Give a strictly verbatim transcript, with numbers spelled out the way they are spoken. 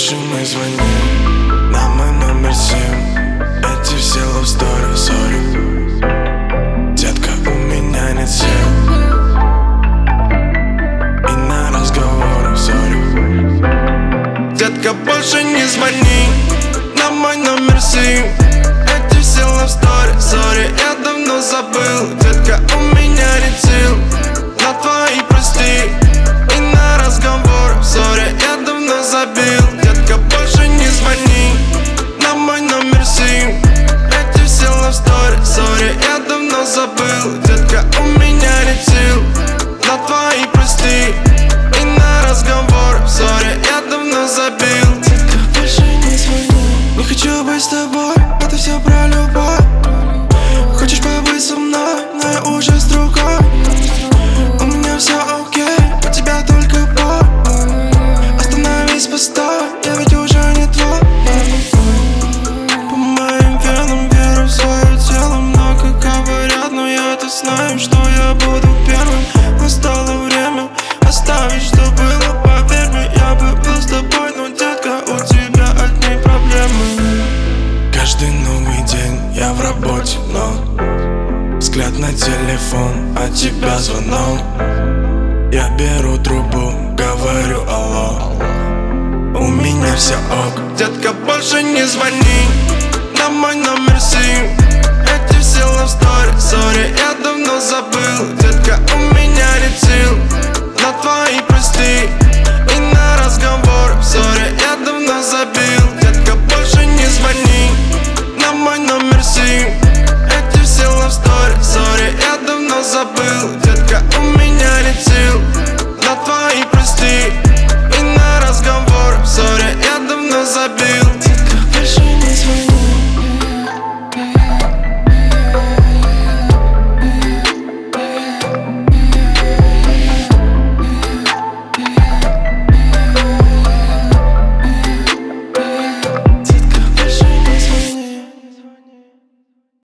больше не звони на мой номер семь. Эти все love story, sorry. Детка, у меня нет сил и на разговоры, sorry. Детка, больше не звони на мой номер семь. Эти все love story, sorry. Я давно забыл, детка, у меня нет сил на твои прости и на разговор, sorry. Я давно забил, детка, больше не звони на мой номер семь. Эти все love story, sorry. Я давно забыл, детка, у меня нет сил на твои прости и на разговор, sorry. Я давно забил. Детка, больше не звони. Не хочу быть с тобой, это все про любовь. Хочешь побыть со мной, но я уже с другой. У меня все окей, у тебя только боль. Остановись, постой, я ведь уже не твой. По моим венам веру в свое тело. Много говорят, но я-то знаю, что я буду первым. Настало время оставить, что было, поверь мне. Я бы был с тобой, но, детка, у тебя одни проблемы. Каждый новый день я в работе, но взгляд на телефон, от тебя звонок. Я беру трубу, говорю алло. У меня все ок. Детка, больше не звони на мой номер семь. Эти все love story, sorry. Я давно забыл, детка, у меня нет сил на твои прости и на разговор, sorry. Я давно забил, детка, больше не звони на мой номер семь. Эти все love story, sorry. Я давно забыл, детка, у меня нет сил на твои прости и на разговор, sorry. Я давно забил.